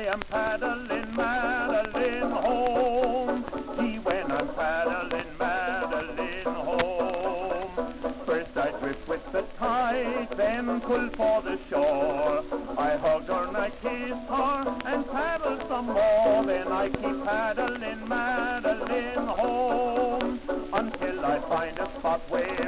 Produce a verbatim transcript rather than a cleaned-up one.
am paddling Madeline home. Gee, when I'm paddling Madeline home. First I drift with the tide, then pull for the shore. I hug her and I kiss her and paddle some more. Then I keep paddling Madeline home until I find a spot where